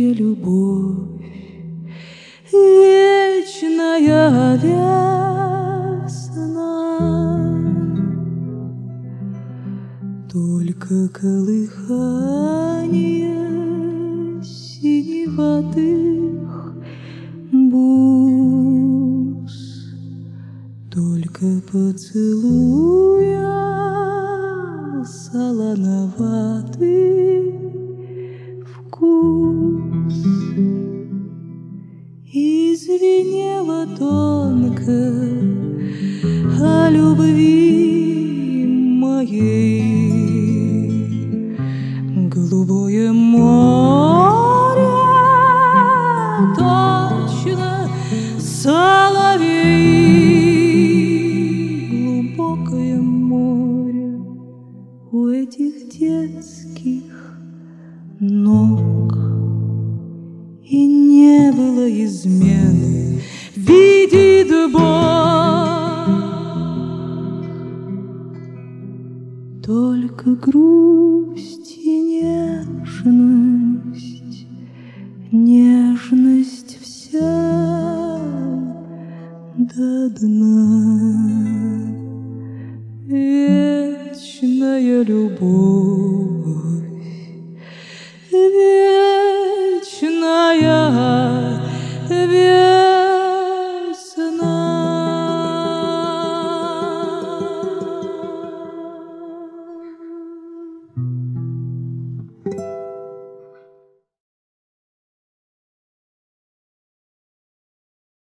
вечная любовь, вечная весна. Только колыхание синеватых бус, только поцелуя солоноватый вкус. И звенело тонко о любви моей голубое море, точно соловей. Глубокое море у этих детских ног. И не было измены, видит Бог, только грусть и нежность, нежность вся до дна. Вечная любовь,